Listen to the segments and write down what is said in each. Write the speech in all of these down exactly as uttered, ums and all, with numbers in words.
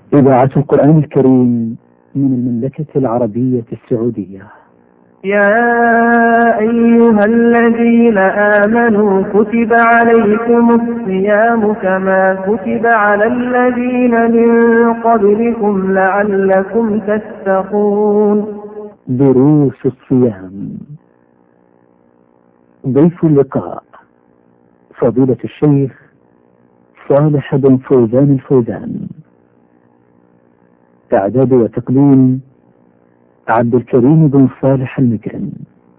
إذاعة القرآن الكريم من المملكة العربية السعودية. يا أيها الذين آمنوا كتب عليكم الصيام كما كتب على الذين من قبلكم لعلكم تتقون. دروس الصيام. ضيف اللقاء فضيلة الشيخ صالح بن فوزان الفوزان. إعداد وتقديم عبد الكريم بن صالح المكرم.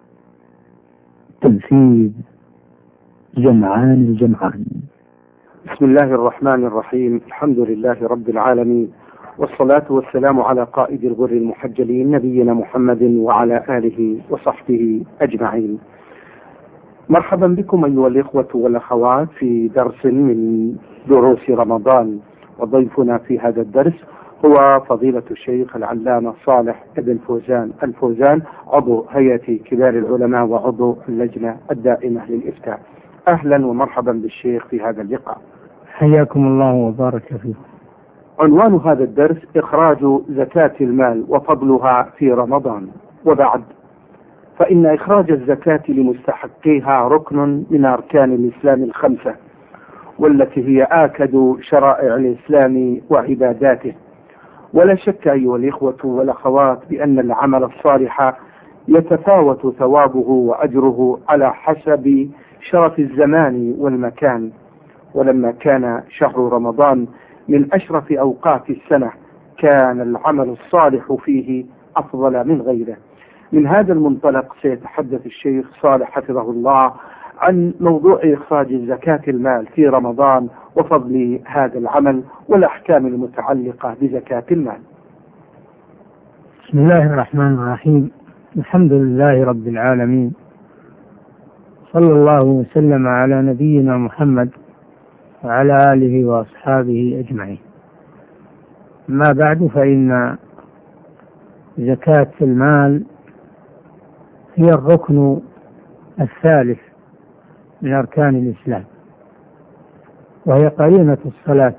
تنفيذ جمعان الجمعان. بسم الله الرحمن الرحيم. الحمد لله رب العالمين، والصلاة والسلام على قائد الغر المحجلين نبينا محمد وعلى آله وصحبه أجمعين. مرحبا بكم أيها الإخوة والأخوات في درس من دروس رمضان، وضيفنا في هذا الدرس هو فضيلة الشيخ العلامة صالح بن فوزان الفوزان، عضو هيئة كبار العلماء وعضو اللجنة الدائمة للإفتاء. أهلا ومرحبا بالشيخ في هذا اللقاء. حياكم الله وبارك فيكم. عنوان هذا الدرس إخراج زكاة المال وفضلها في رمضان. وبعد، فإن إخراج الزكاة لمستحقيها ركن من أركان الإسلام الخمسة، والتي هي آكد شرائع الإسلام وعباداته. ولا شك أيها الإخوة والأخوات بأن العمل الصالح يتفاوت ثوابه وأجره على حسب شرف الزمان والمكان. ولما كان شهر رمضان من أشرف أوقات السنة كان العمل الصالح فيه أفضل من غيره. من هذا المنطلق سيتحدث الشيخ صالح حفظه الله عن موضوع إخراج زكاة المال في رمضان وفضل هذا العمل والأحكام المتعلقة بزكاة المال. بسم الله الرحمن الرحيم. الحمد لله رب العالمين، صلى الله وسلم على نبينا محمد وعلى آله وأصحابه أجمعين. ما بعد، فإن زكاة المال هي الركن الثالث من أركان الإسلام، وهي قرينة الصلاة.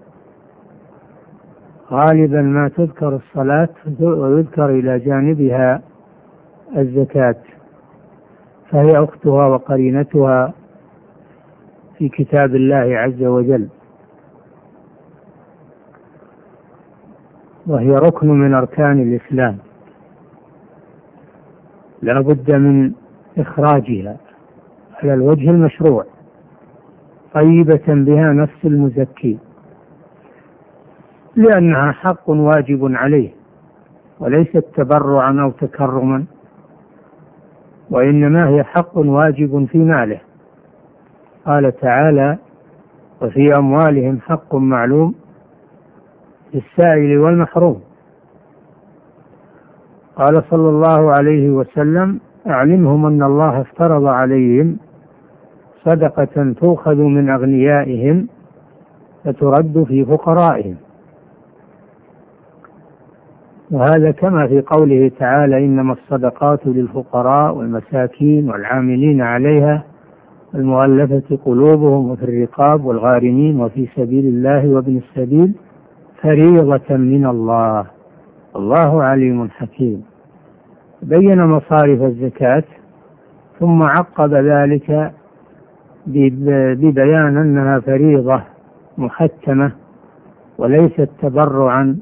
غالبا ما تذكر الصلاة ويذكر إلى جانبها الزكاة، فهي أختها وقرينتها في كتاب الله عز وجل، وهي ركن من أركان الإسلام لا بد من إخراجها على الوجه المشروع، طيبة بها نفس المزكي، لأنها حق واجب عليه وليست تبرعا أو تكرما، وإنما هي حق واجب في ماله. قال تعالى: وفي أموالهم حق معلوم للسائل والمحروم. قال صلى الله عليه وسلم: أعلمهم أن الله افترض عليهم صدقة تؤخذ من أغنيائهم فترد في فقرائهم. وهذا كما في قوله تعالى: إنما الصدقات للفقراء والمساكين والعاملين عليها المؤلفة قلوبهم وفي الرقاب والغارمين وفي سبيل الله وابن السبيل فريضة من الله الله عليم حكيم. بين مصارف الزكاة ثم عقب ذلك ببيان أنها فريضة محتمة وليست تبرعا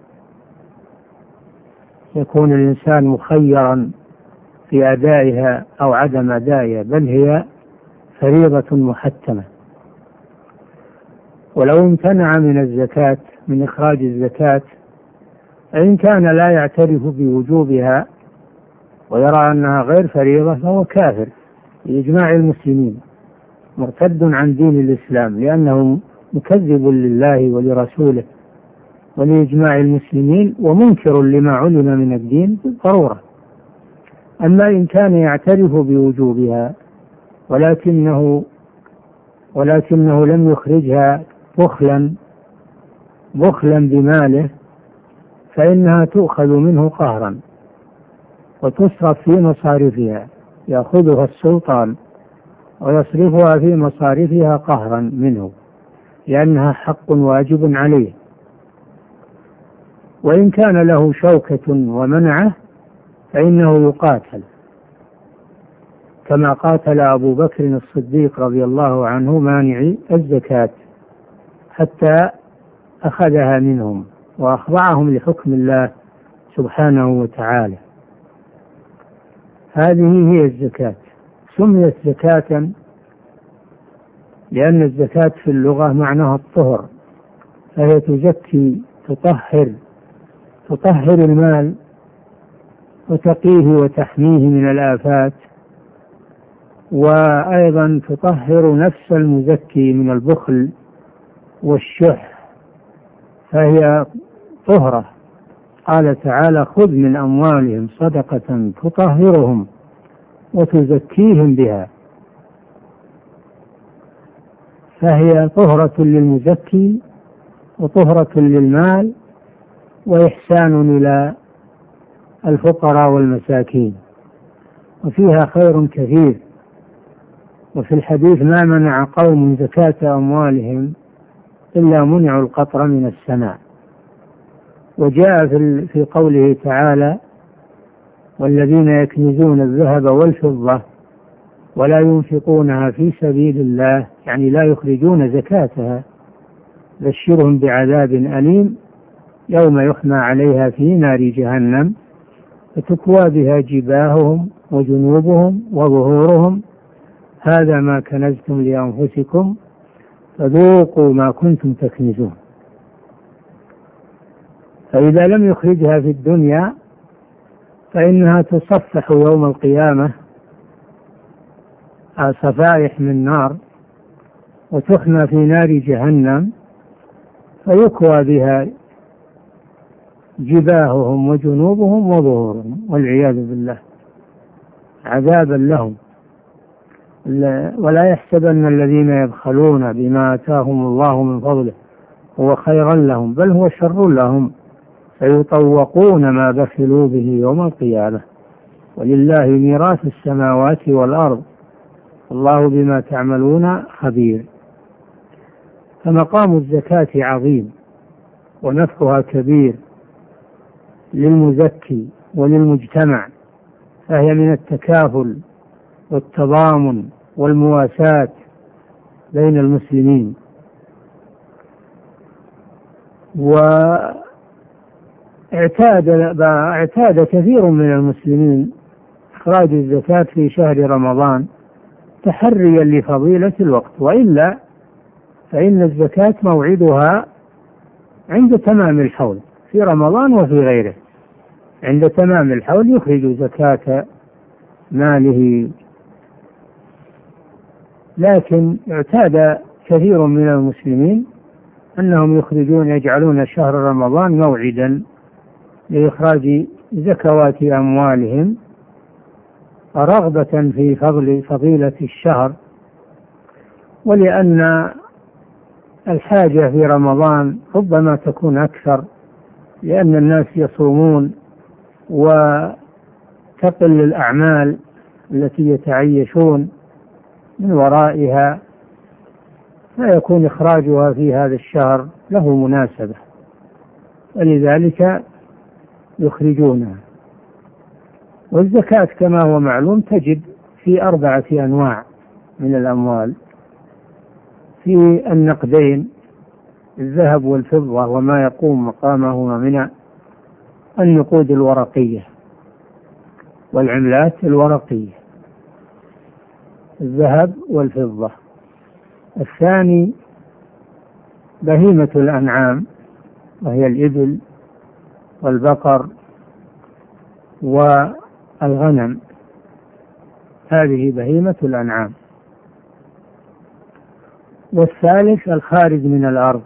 يكون الإنسان مخيرا في أدائها أو عدم أدائها، بل هي فريضة محتمة. ولو امتنع من الزكاة من إخراج الزكاة إن كان لا يعترف بوجوبها ويرى أنها غير فريضة فهو كافر بإجماع المسلمين، مرتد عن دين الإسلام، لأنه مكذب لله ولرسوله ولإجماع المسلمين ومنكر لما علم من الدين بالضرورة. أما إن كان يعترف بوجوبها ولكنه ولكنه لم يخرجها بخلا بخلا بماله فإنها تؤخذ منه قهرا وتصرف في مصارفها، يأخذها السلطان ويصرفها في مصارفها قهرا منه، لأنها حق واجب عليه. وإن كان له شوكة ومنعه فإنه يقاتل، كما قاتل أبو بكر الصديق رضي الله عنه مانعي الزكاة حتى أخذها منهم وأخضعهم لحكم الله سبحانه وتعالى. هذه هي الزكاة. سميت زكاة لأن الزكاة في اللغة معناها الطهر، فهي تزكي، تطهر تطهر المال وتقيه وتحميه من الآفات، وأيضا تطهر نفس المزكي من البخل والشح، فهي طهرة. قال تعالى: خذ من أموالهم صدقة تطهرهم وتزكيهم بها، فهي طهرة للمزكي وطهرة للمال وإحسان إلى الفقراء والمساكين، وفيها خير كثير. وفي الحديث: ما منع قوم زكاة أموالهم إلا منعوا القطر من السماء. وجاء في قوله تعالى: والذين يكنزون الذهب والفضة ولا ينفقونها في سبيل الله، يعني لا يخرجون زكاتها، بشرهم بعذاب أليم يوم يحمى عليها في نار جهنم فتكوى بها جباههم وجنوبهم وظهورهم هذا ما كنزتم لأنفسكم فذوقوا ما كنتم تكنزون. فإذا لم يخرجها في الدنيا فإنها تصفح يوم القيامة صفائح من نار وتحمى في نار جهنم فيكوى بها جباههم وجنوبهم وظهورهم والعياذ بالله عذابا لهم. ولا يحسبن الذين يبخلون بما آتاهم الله من فضله هو خيرا لهم بل هو شر لهم فيطوقون ما بخلوا به يوم القيامة ولله ميراث السماوات والأرض الله بما تعملون خبير. فمقام الزكاة عظيم ونفعها كبير للمزكي وللمجتمع، فهي من التكافل والتضامن والمواساة بين المسلمين. واعتاد اعتاد كثير من المسلمين إخراج الزكاة في شهر رمضان تحريا لفضيلة الوقت، وإلا فإن الزكاة موعدها عند تمام الحول في رمضان وفي غيره. عند تمام الحول يخرج زكاة ماله، لكن اعتاد كثير من المسلمين أنهم يخرجون يجعلون شهر رمضان موعدا لإخراج زكوات أموالهم رغبة في فضل فضيلة الشهر، ولأن الحاجة في رمضان ربما تكون أكثر لأن الناس يصومون وتقل الأعمال التي يتعيشون من ورائها، فيكون إخراجها في هذا الشهر له مناسبة ولذلك يخرجونها. والزكاة كما هو معلوم تجب في أربعة أنواع من الأموال: في النقدين الذهب والفضة وما يقوم مقامهما من النقود الورقية والعملات الورقية، الذهب والفضة. الثاني بهيمة الأنعام وهي الإبل والبقر والغنم، هذه بهيمة الأنعام. والثالث الخارج من الأرض،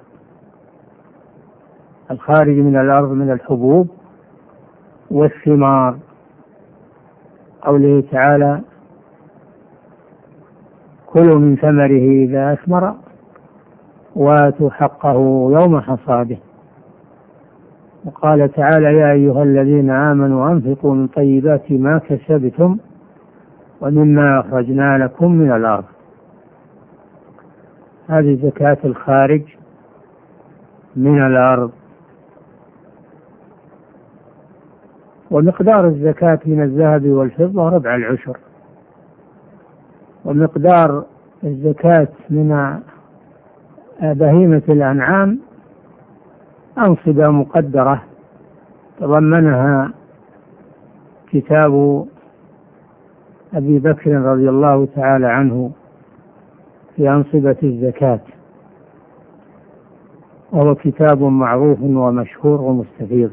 الخارج من الأرض من الحبوب والثمار، قوله تعالى: كلوا من ثمره إذا أثمر وآتوا حقه يوم حصاده. وقال تعالى: يا أيها الذين آمنوا أنفقوا من طيبات ما كسبتم ومما أخرجنا لكم من الأرض. هذه زكاة الخارج من الأرض. ومقدار الزكاة من الذهب والفضة ربع العشر، ومقدار الزكاة من بهيمة الأنعام أنصبة مقدرة تضمنها كتاب أبي بكر رضي الله تعالى عنه في أنصبة الزكاة، وهو كتاب معروف ومشهور ومستفيض.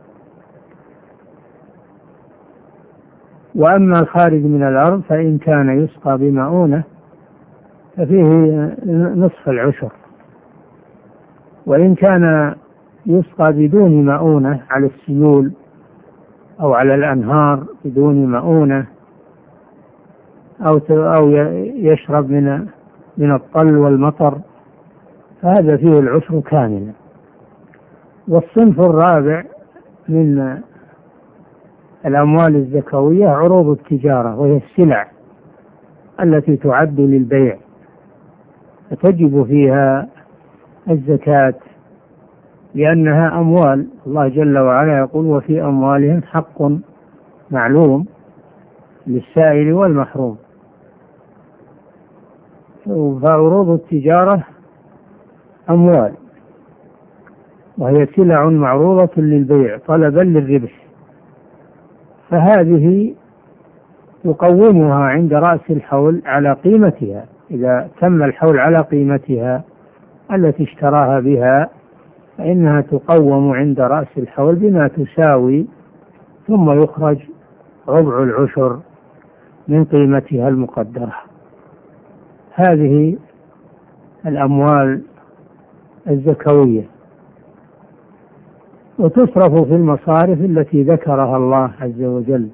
وأما الخارج من الأرض فإن كان يسقى بمؤونة ففيه نصف العشر، وإن كان يسقى بدون مؤونة على السيول أو على الأنهار بدون مؤونة أو أو يشرب من من الطل والمطر فهذا فيه العشر كاملا. والصنف الرابع من الأموال الزكوية عروض التجارة، وهي السلع التي تعد للبيع فتجب فيها الزكاة لأنها أموال. الله جل وعلا يقول وفي أموالهم حق معلوم للسائل والمحروم. فعروض التجارة أموال وهي سلع معروضة للبيع طلبا للربح، فهذه يقومها عند رأس الحول على قيمتها. إذا تم الحول على قيمتها التي اشتراها بها فإنها تقوم عند رأس الحول بما تساوي، ثم يخرج ربع العشر من قيمتها المقدرة. هذه الأموال الزكوية، وتصرف في المصارف التي ذكرها الله عز وجل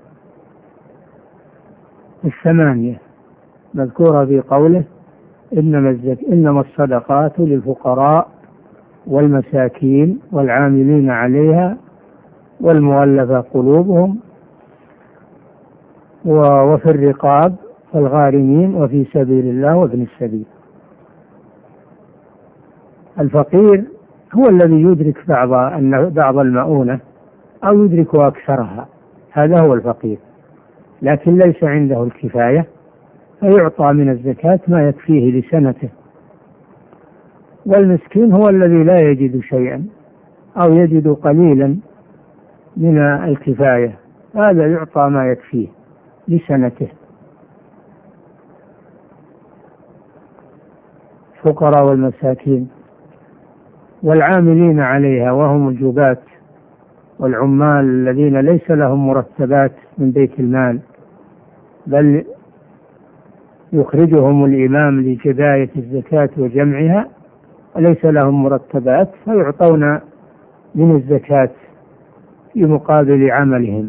الثمانية مذكورة في قوله إنما, الزك... إنما الصدقات للفقراء والمساكين والعاملين عليها والمؤلفة قلوبهم وفي الرقاب والغارمين وفي سبيل الله وابن السبيل. الفقير هو الذي يدرك بعض أن بعض المؤونة أو يدرك أكثرها، هذا هو الفقير، لكن ليس عنده الكفاية فيعطى من الزكاة ما يكفيه لسنته. والمسكين هو الذي لا يجد شيئا أو يجد قليلا من الكفاية، هذا يعطى ما يكفيه لسنته. الفقراء والمساكين والعاملين عليها وهم الجباة والعمال الذين ليس لهم مرتبات من بيت المال بل يخرجهم الإمام لجباية الزكاة وجمعها وليس لهم مرتبات فيعطون من الزكاة في مقابل عملهم.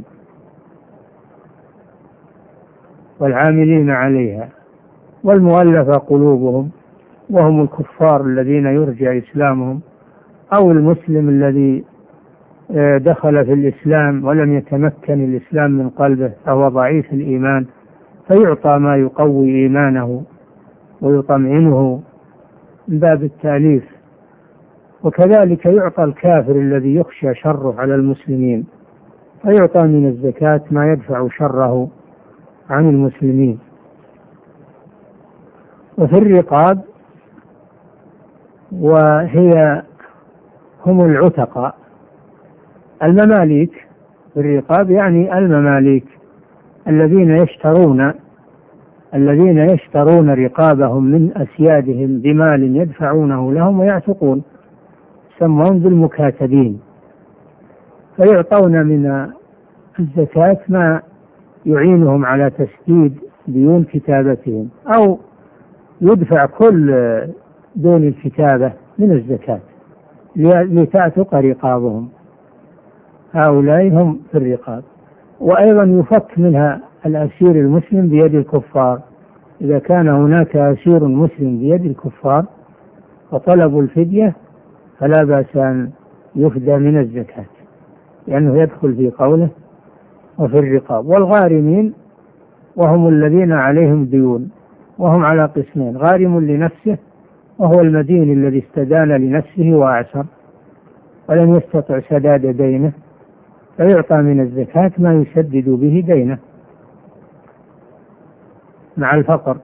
والعاملين عليها والمؤلفة قلوبهم وهم الكفار الذين يرجى إسلامهم أو المسلم الذي دخل في الإسلام ولم يتمكن الإسلام من قلبه فهو ضعيف الإيمان فيعطى ما يقوي إيمانه ويطمئنه من باب التأليف. وكذلك يعطى الكافر الذي يخشى شره على المسلمين فيعطى من الزكاة ما يدفع شره عن المسلمين. وفي الرقاب وهي هم العتقاء المماليك، في الرقاب يعني المماليك الذين يشترون الذين يشترون رقابهم من أسيادهم بمال يدفعونه لهم ويعتقون، يسمون بالمكاتبين، فيعطون من الزكاة ما يعينهم على تسديد ديون كتابتهم أو يدفع كل دون الكتابة من الزكاة لتعتق رقابهم. هؤلاء هم في الرقاب. وأيضا يفك منها الأسير المسلم بيد الكفار، إذا كان هناك أسير مسلم بيد الكفار فطلبوا الفدية فلا بأس أن يفدى من الزكاة لأنه يدخل في قوله وفي الرقاب. والغارمين وهم الذين عليهم ديون، وهم على قسمين: غارم لنفسه وهو المدين الذي استدان لنفسه وأعسر ولم يستطع سداد دينه، فيعطى من الزكاة ما يسدد به دينه مع الفقر.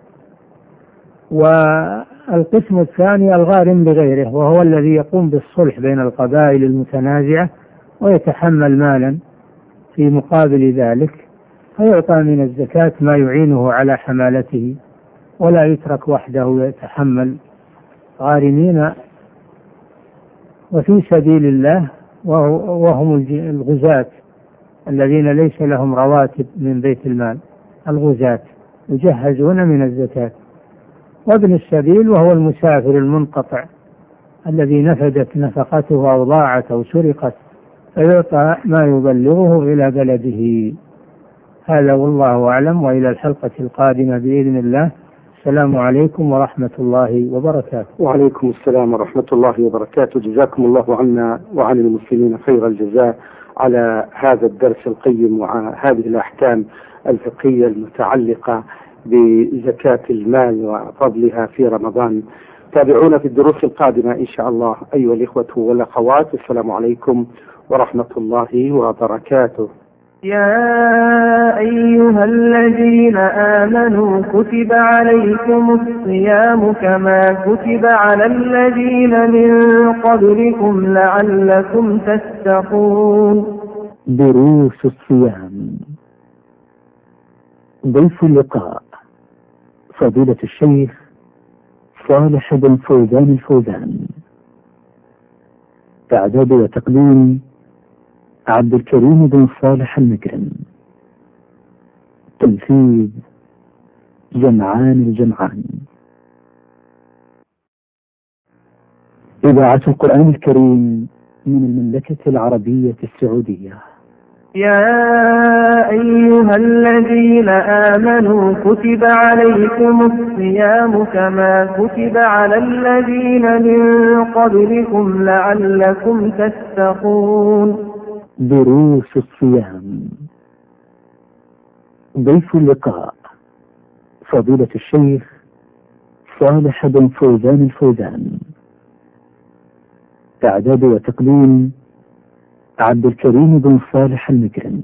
والقسم الثاني الغارم لغيره، وهو الذي يقوم بالصلح بين القبائل المتنازعة ويتحمل مالا في مقابل ذلك، فيعطى من الزكاة ما يعينه على حمالته، ولا يترك وحده يتحمل. غارمين وفي سبيل الله وهم الغزاة الذين ليس لهم رواتب من بيت المال، الغزاة يجهزون من الزكاة. وابن السبيل وهو المسافر المنقطع الذي نفدت نفقته أو ضاعت أو سرقت، فيعطى ما يبلغه إلى بلده. هذا والله أعلم، وإلى الحلقة القادمة بإذن الله. السلام عليكم ورحمة الله وبركاته. وعليكم السلام ورحمة الله وبركاته. جزاكم الله عنا وعن المسلمين خير الجزاء على هذا الدرس القيم وهذه الأحكام الفقهية المتعلقة بزكاة المال وفضلها في رمضان. تابعونا في الدروس القادمة إن شاء الله أيها الإخوة والأخوات. السلام عليكم ورحمة الله وبركاته. يا أيها الذين آمنوا كتب عليكم الصيام كما كتب على الذين من قبلكم لعلكم تتقون. دروس الصيام. ضيف اللقاء فضيلة الشيخ صالح بن فوزان الفوزان. إعداد وتقديم عبد الكريم بن صالح المكرم. تنفيذ جمعان الجمعان. إذاعة القرآن الكريم من المملكة العربية السعودية. يا أيها الذين آمنوا كتب عليكم الصيام كما كتب على الذين من قبلكم لعلكم تتقون. دروس الصيام. ضيف اللقاء فضيلة الشيخ صالح بن فوزان الفوزان. إعداد وتقديم عبد الكريم بن صالح المكرم.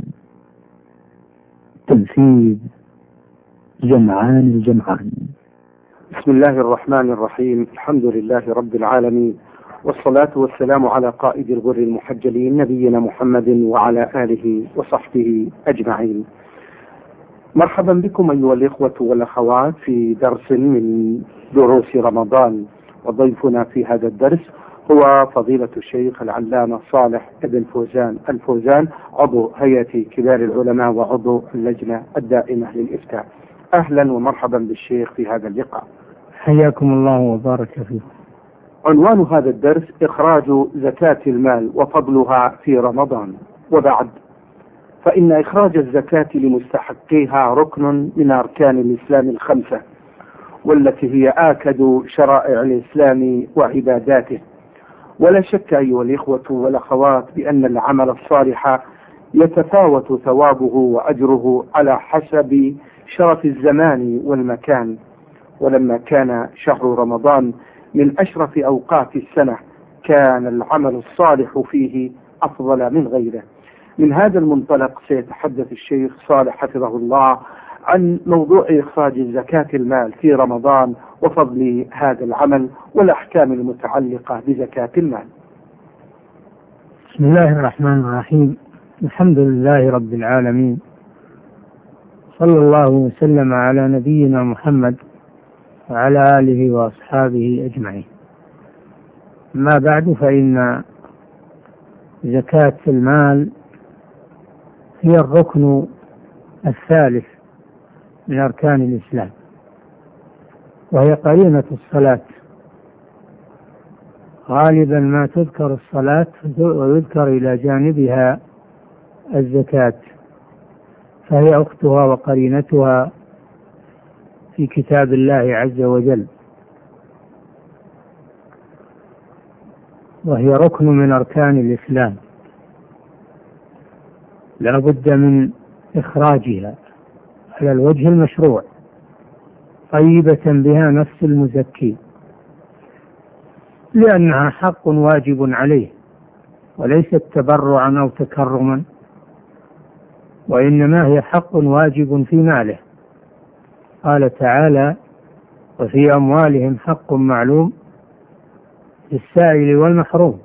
تنفيذ جمعان الجمعان. بسم الله الرحمن الرحيم. الحمد لله رب العالمين، والصلاة والسلام على قائد الغر المحجلين نبينا محمد وعلى آله وصحبه أجمعين. مرحبا بكم أيها الإخوة والأخوات في درس من دروس رمضان. وضيفنا في هذا الدرس هو فضيلة الشيخ العلامة صالح بن فوزان الفوزان، عضو هيئة كبار العلماء وعضو اللجنة الدائمة للإفتاء. أهلا ومرحبا بالشيخ في هذا اللقاء. حياكم الله وبارك فيكم. عنوان هذا الدرس إخراج زكاة المال وفضلها في رمضان. وبعد، فإن إخراج الزكاة لمستحقيها ركن من أركان الإسلام الخمسة، والتي هي آكد شرائع الإسلام وعباداته. ولا شك أيها الإخوة والأخوات بأن العمل الصالح يتفاوت ثوابه وأجره على حسب شرف الزمان والمكان. ولما كان شهر رمضان من أشرف أوقات السنة كان العمل الصالح فيه أفضل من غيره. من هذا المنطلق سيتحدث الشيخ صالح حفظه الله عن موضوع إخراج زكاة المال في رمضان وفضل هذا العمل والأحكام المتعلقة بزكاة المال. بسم الله الرحمن الرحيم. الحمد لله رب العالمين، صلى الله وسلم على نبينا محمد وعلى آله وأصحابه أجمعين. ما بعد، فإن زكاة المال هي الركن الثالث من أركان الإسلام، وهي قرينة الصلاة. غالبا ما تذكر الصلاة ويذكر إلى جانبها الزكاة، فهي أختها وقرينتها في كتاب الله عز وجل، وهي ركن من أركان الإسلام لا بد من إخراجها على الوجه المشروع، طيبة بها نفس المزكي، لأنها حق واجب عليه وليست تبرعا أو تكرما وإنما هي حق واجب في ماله. قال تعالى: وفي أموالهم حق معلوم للسائل والمحروم.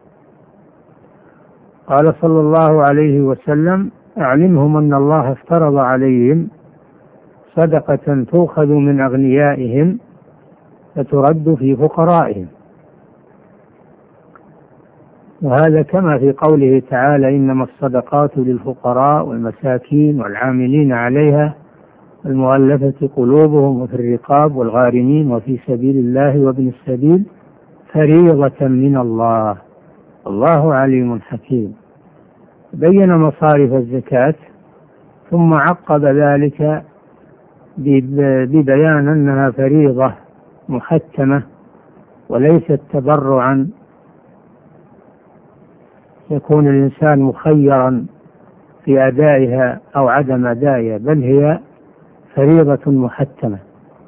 قال صلى الله عليه وسلم: أعلمهم أن الله افترض عليهم صدقة تؤخذ من أغنيائهم فترد في فقرائهم. وهذا كما في قوله تعالى: إنما الصدقات للفقراء والمساكين والعاملين عليها المؤلفة قلوبهم وفي الرقاب والغارمين وفي سبيل الله وابن السبيل فريضة من الله الله عليم حكيم. بين مصارف الزكاة ثم عقب ذلك ببيان أنها فريضة محتمة وليست تبرعا يكون الإنسان مخيرا في أدائها أو عدم أدائها، بل هي فريضة محتمة.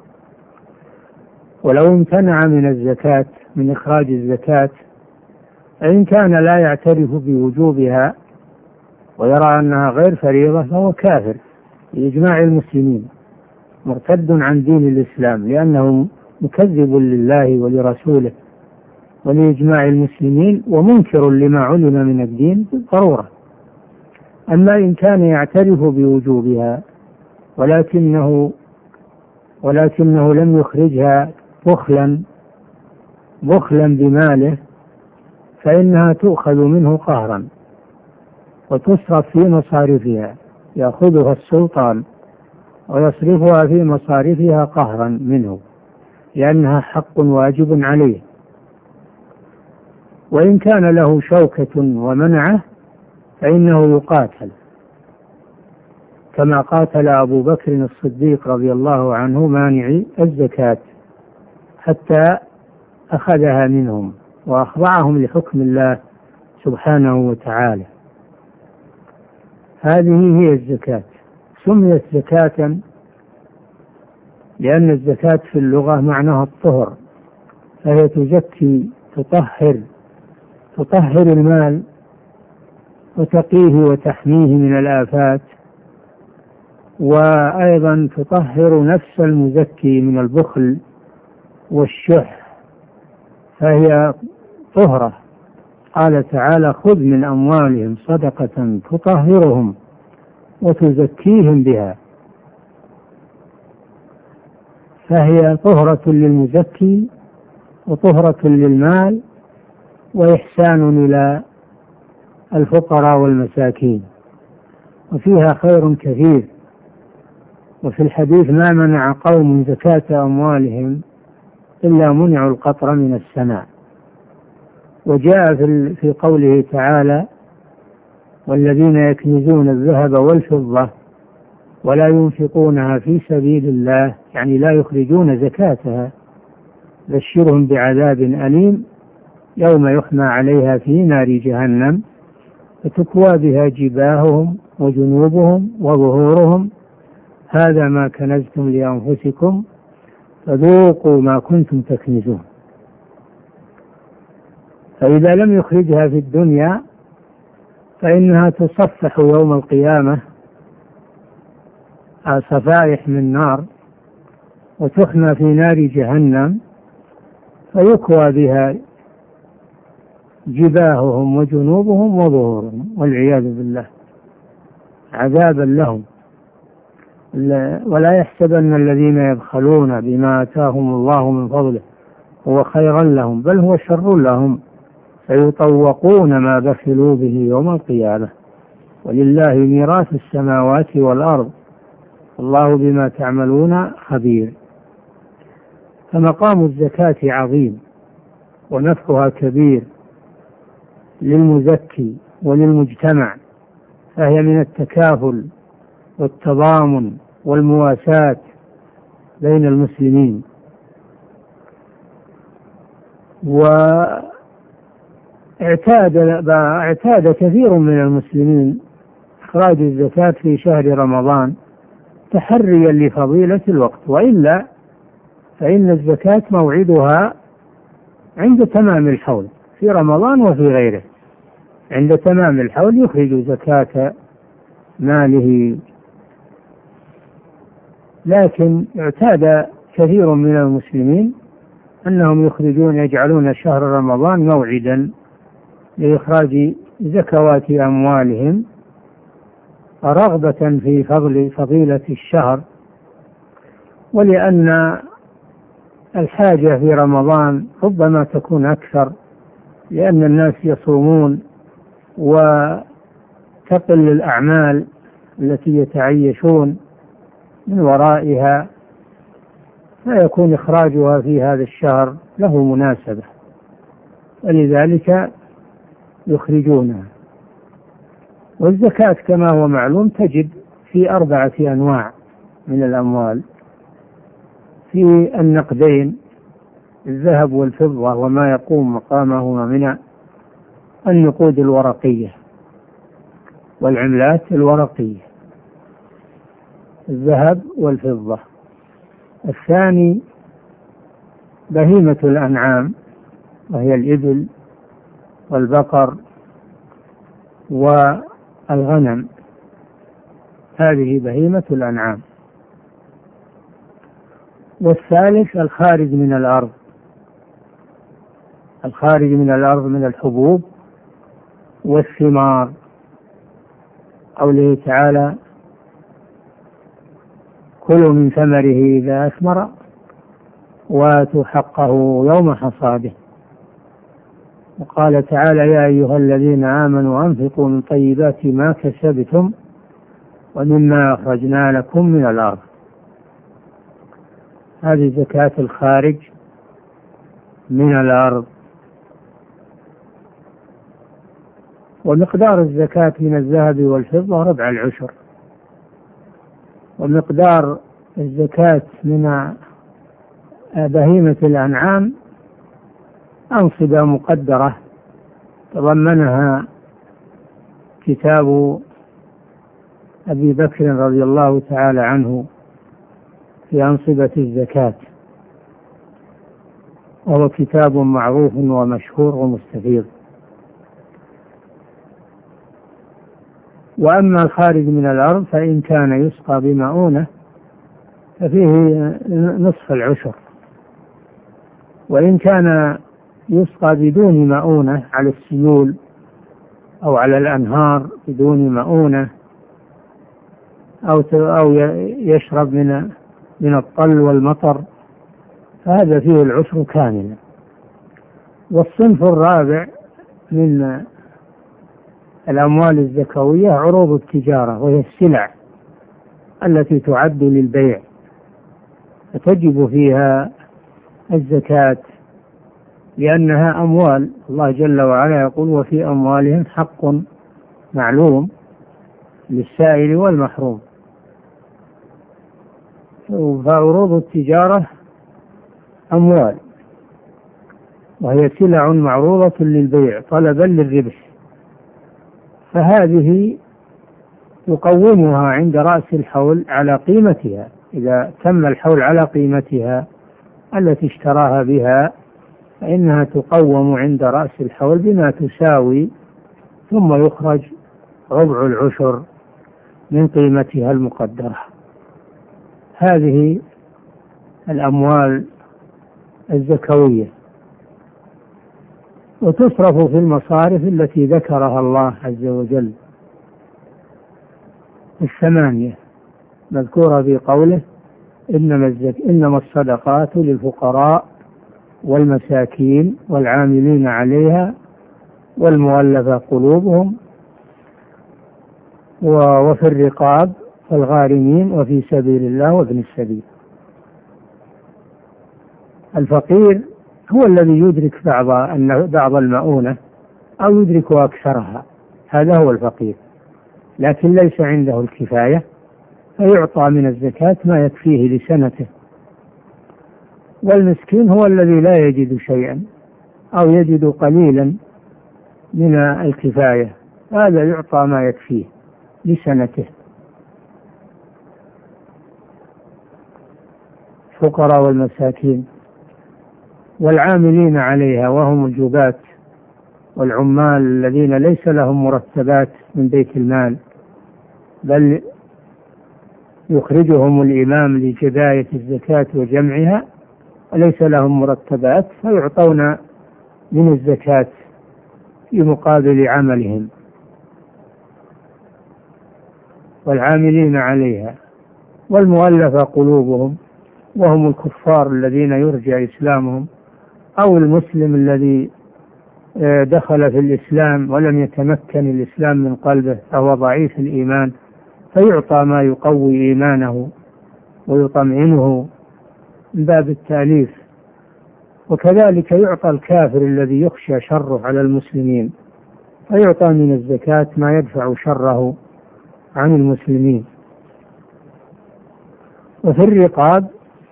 ولو امتنع من الزكاة من إخراج الزكاة إن كان لا يعترف بوجوبها ويرى أنها غير فريضة فهو كافر بإجماع المسلمين، مرتد عن دين الإسلام لأنه مكذب لله ولرسوله ولإجماع المسلمين ومنكر لما علم من الدين بالضرورة. أما إن كان يعترف بوجوبها ولكنه ولكنه لم يخرجها بخلا بخلا بماله فإنها تؤخذ منه قهرا وتصرف في مصارفها، يأخذها السلطان ويصرفها في مصارفها قهرا منه لأنها حق واجب عليه. وإن كان له شوكة ومنعه فإنه يقاتل كما قاتل أبو بكر الصديق رضي الله عنه مانعي الزكاة حتى أخذها منهم وأخضعهم لحكم الله سبحانه وتعالى. هذه هي الزكاة. سميت زكاة لأن الزكاة في اللغة معناها الطهر، فهي تزكي تطهر تطهر المال وتقيه وتحميه من الآفات، وأيضا تطهر نفس المزكي من البخل والشح، فهي طهرة. قال تعالى: خذ من أموالهم صدقة تطهرهم وتزكيهم بها، فهي طهرة للمزكي وطهرة للمال وإحسان إلى الفقراء والمساكين، وفيها خير كثير. وفي الحديث: ما منع قوم زكاة أموالهم إلا منعوا القطر من السماء. وجاء في قوله تعالى: والذين يكنزون الذهب والفضة ولا ينفقونها في سبيل الله، يعني لا يخرجون زكاتها، بشرهم بعذاب أليم يوم يحمى عليها في نار جهنم فتكوى بها جباههم وجنوبهم وظهورهم هذا ما كنزتم لأنفسكم فذوقوا ما كنتم تكنزون. فإذا لم يخرجها في الدنيا فإنها تصفح يوم القيامة صفائح من نار وتحمى في نار جهنم فيكوى بها جباههم وجنوبهم وظهورهم والعياذ بالله عذابا لهم. ولا يحسبن الذين يبخلون بما آتاهم الله من فضله هو خيرا لهم بل هو شر لهم فيطوقون ما بخلوا به يوم القيامة ولله ميراث السماوات والأرض والله بما تعملون خبير. فمقام الزكاة عظيم ونفعها كبير للمزكي وللمجتمع، فهي من التكافل والتضامن والمواساة بين المسلمين. واعتاد اعتاد كثير من المسلمين إخراج الزكاة في شهر رمضان تحريا لفضيلة الوقت، وإلا فإن الزكاة موعدها عند تمام الحول في رمضان وفي غيره. عند تمام الحول يخرج زكاة ماله. لكن اعتاد كثير من المسلمين أنهم يخرجون يجعلون شهر رمضان موعدا لإخراج زكوات أموالهم رغبة في فضل فضيلة الشهر، ولأن الحاجة في رمضان ربما تكون أكثر، لأن الناس يصومون وتقل الأعمال التي يتعيشون من ورائها، فيكون إخراجها في هذا الشهر له مناسبة، ولذلك يخرجونها. والزكاة كما هو معلوم تجب في أربعة أنواع من الأموال: في النقدين الذهب والفضة وما يقوم مقامهما من النقود الورقية والعملات الورقية، الذهب والفضة. الثاني بهيمة الأنعام وهي الإبل والبقر والغنم، هذه بهيمة الأنعام. والثالث الخارج من الأرض، الخارج من الأرض من الحبوب والثمار، قوله تعالى: كلوا من ثمره إذا أثمر وآتوا حقه يوم حصاده. وقال تعالى: يا أيها الذين آمنوا أنفقوا من طيبات ما كسبتم ومما أخرجنا لكم من الأرض. هذه زكاة الخارج من الأرض. ومقدار الزكاة من الذهب والفضة ربع العشر، ومقدار الزكاة من بهيمة الأنعام أنصبة مقدرة تضمنها كتاب أبي بكر رضي الله تعالى عنه في أنصبة الزكاة، وهو كتاب معروف ومشهور ومستفيض. وأما الخارج من الأرض فإن كان يسقى بمؤونة ففيه نصف العشر، وإن كان يسقى بدون مؤونة على السيول أو على الأنهار بدون مؤونة أو أو يشرب من من الطل والمطر فهذا فيه العشر كاملا. والصنف الرابع من الأموال الزكوية عروض التجارة، وهي السلع التي تعد للبيع فتجب فيها الزكاة، لأنها أموال. الله جل وعلا يقول: وفي أموالهم حق معلوم للسائل والمحروم. فعروض التجارة أموال، وهي سلع معروضة للبيع طلبا للربح، فهذه يقومها عند رأس الحول على قيمتها، إذا تم الحول على قيمتها التي اشتراها بها فإنها تقوم عند رأس الحول بما تساوي، ثم يخرج ربع العشر من قيمتها المقدرة. هذه الأموال الزكوية، وتصرف في المصارف التي ذكرها الله عز وجل الثمانية مذكورة في قوله: إنما, الزك... إنما الصدقات للفقراء والمساكين والعاملين عليها والمؤلفة قلوبهم وفي الرقاب والغارمين وفي سبيل الله وابن السبيل. الفقير هو الذي يدرك بعض بعض المؤونة أو يدرك أكثرها، هذا هو الفقير، لكن ليس عنده الكفاية فيعطى من الزكاة ما يكفيه لسنته. والمسكين هو الذي لا يجد شيئا أو يجد قليلا من الكفاية، هذا يعطى ما يكفيه لسنته. الفقراء والمساكين والعاملين عليها وهم الجبات والعمال الذين ليس لهم مرتبات من بيت المال بل يخرجهم الإمام لجباية الزكاة وجمعها وليس لهم مرتبات، فيعطون من الزكاة في مقابل عملهم والعاملين عليها. والمؤلفة قلوبهم وهم الكفار الذين يرجى إسلامهم، أو المسلم الذي دخل في الإسلام ولم يتمكن الإسلام من قلبه فهو ضعيف الإيمان، فيعطى ما يقوي إيمانه ويطمئنه من باب التأليف. وكذلك يعطى الكافر الذي يخشى شره على المسلمين، فيعطى من الزكاة ما يدفع شره عن المسلمين. وفي الرقاب،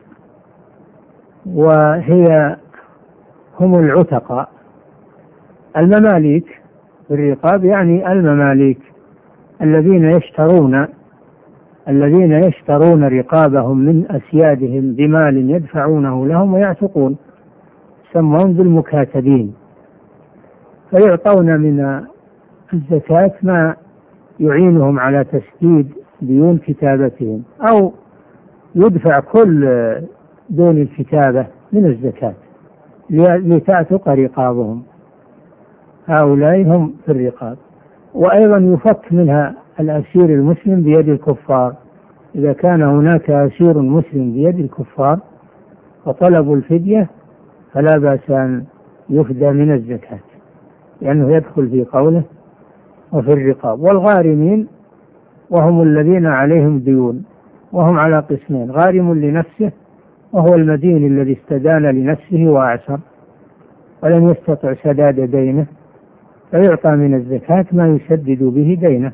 وهي هم العتقاء المماليك، في الرقاب يعني المماليك الذين يشترون الذين يشترون رقابهم من أسيادهم بمال يدفعونه لهم ويعتقون، يسمون بالمكاتبين، فيعطون من الزكاة ما يعينهم على تسديد ديون كتابتهم، أو يدفع كل دون الكتابة من الزكاة لتعتق رقابهم. هؤلاء هم في الرقاب. وأيضا يفك منها الأسير المسلم بيد الكفار، إذا كان هناك أسير مسلم بيد الكفار وطلبوا الفدية فلا بأس أن يفدى من الزكاة، لأنه يدخل في قوله وفي الرقاب. والغارمين وهم الذين عليهم ديون، وهم على قسمين: غارم لنفسه وهو المدين الذي استدان لنفسه وأعسر ولم يستطع سداد دينه، فيعطى من الزكاة ما يسدد به دينه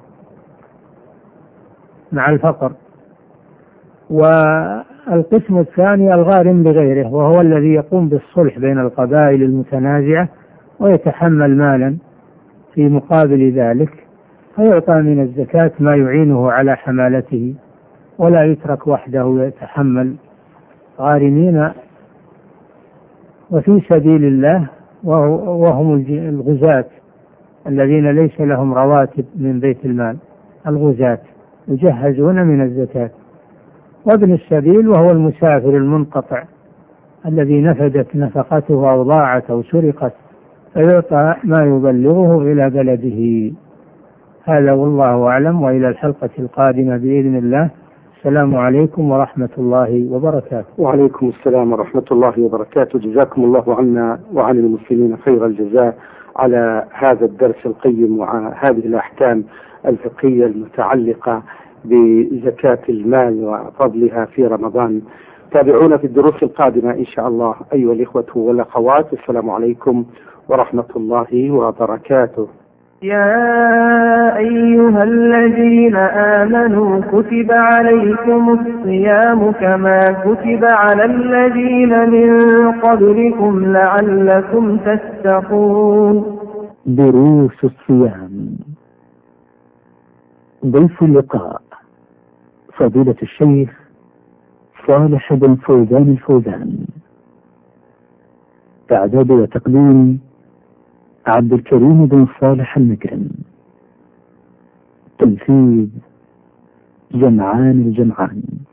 مع الفقر. والقسم الثاني الغارم لغيره، وهو الذي يقوم بالصلح بين القبائل المتنازعة ويتحمل مالا في مقابل ذلك، فيعطى من الزكاة ما يعينه على حمالته ولا يترك وحده يتحمل. غارمين وفي سبيل الله، وهم الغزاة الذين ليس لهم رواتب من بيت المال، الغزاة يجهزون من الزكاة. وابن السبيل وهو المسافر المنقطع الذي نفدت نفقته أو ضاعت أو سرقت، فيعطى ما يبلغه إلى بلده. هذا والله أعلم، وإلى الحلقة القادمة بإذن الله. السلام عليكم ورحمة الله وبركاته. وعليكم السلام ورحمة الله وبركاته. جزاكم الله عنا وعن المسلمين خير الجزاء على هذا الدرس القيم وهذه الأحكام الفقهية المتعلقة بزكاة المال وفضلها في رمضان. تابعونا في الدروس القادمة إن شاء الله أيها الإخوة والأخوات. السلام عليكم ورحمة الله وبركاته. يا أيها الذين آمنوا كتب عليكم الصيام كما كتب على الذين من قبلكم لعلكم تتقون. دروس الصيام. ضيف اللقاء فضيلة الشيخ صالح بن فوزان الفوزان. إعداد وتقديم عبد الكريم بن صالح المكرم. تنفيذ جمعان الجمعان.